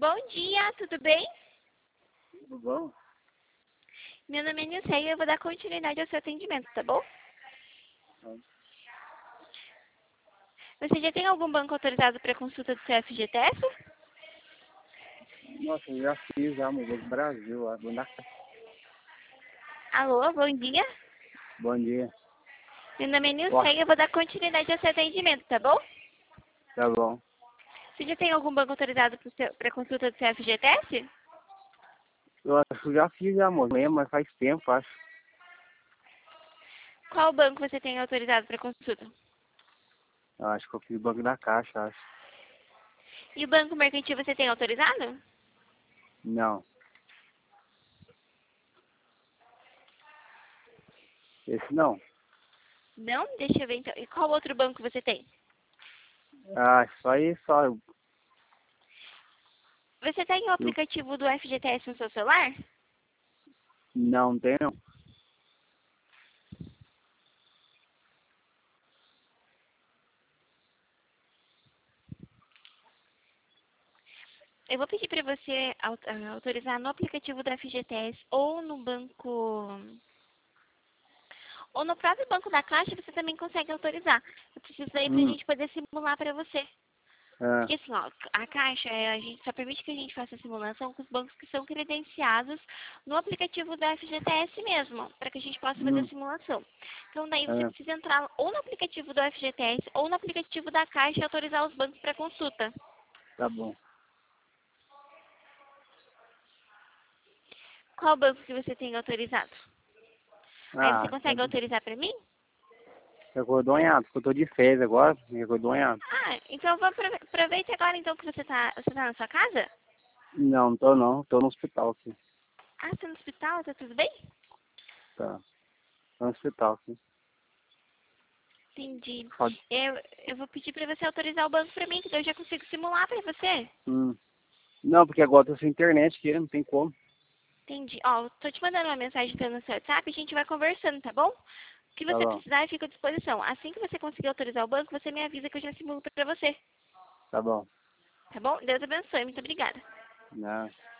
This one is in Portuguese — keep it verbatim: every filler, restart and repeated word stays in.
Bom dia, tudo bem? Tudo bom? Meu nome é Nilce e eu vou dar continuidade ao seu atendimento, tá bom? Hum. Você já tem algum banco autorizado para consulta do seu F G T S? Nossa, eu já fiz já, no Banco Brasil, lá, do na... Alô, bom dia. Bom dia. Meu nome é Nilce Ó, e eu vou dar continuidade ao seu atendimento, tá bom? tá bom. Você já tem algum banco autorizado para consulta do seu F G T S? Eu acho que eu já fiz já, moço, mesmo, mas faz tempo, acho. Qual banco você tem autorizado para consulta? Eu acho que eu fiz Banco da Caixa, acho. E o banco mercantil você tem autorizado? Não. Esse não. Não? Deixa eu ver então. E qual outro banco você tem? Ah, só aí, só. Eu, Você tem o eu- aplicativo do F G T S no seu celular? não, não tem não. Eu vou pedir para você au- ah, autorizar no aplicativo do F G T S ou no banco, ou no próprio banco da Caixa, você também consegue autorizar. Eu preciso daí para a Hum. gente poder simular para você. Ah, Porque assim, ó, a Caixa, é, a gente só permite que a gente faça a simulação com os bancos que são credenciados no aplicativo do F G T S mesmo, para que a gente possa fazer a hum. simulação. Então daí você Ah, precisa entrar ou no aplicativo do F G T S ou no aplicativo da Caixa e autorizar os bancos para consulta. tá bom. Qual banco que você tem autorizado? Aí você Ah, consegue autorizar para mim? recordonhado, porque eu tô de férias agora, recordonhado. Ah, então vou aprove- aproveite agora então que você tá, você tá na sua casa? Não, não tô não, tô no hospital aqui. Ah, você tá no hospital, tá tudo bem? Tá, tô no hospital aqui. Entendi. Pode. Eu, eu vou pedir pra você autorizar o banco pra mim, que daí eu já consigo simular pra você. Hum. Não, porque agora eu tô sem internet aqui, não tem como. Entendi. Ó, tô te mandando uma mensagem pelo seu WhatsApp e a gente vai conversando, tá bom? O que Tá você bom, precisar, eu fico à disposição. Assim que você conseguir autorizar o banco, você me avisa que eu já simulo pra você. tá bom. Tá bom? Deus abençoe. Muito obrigada. Não.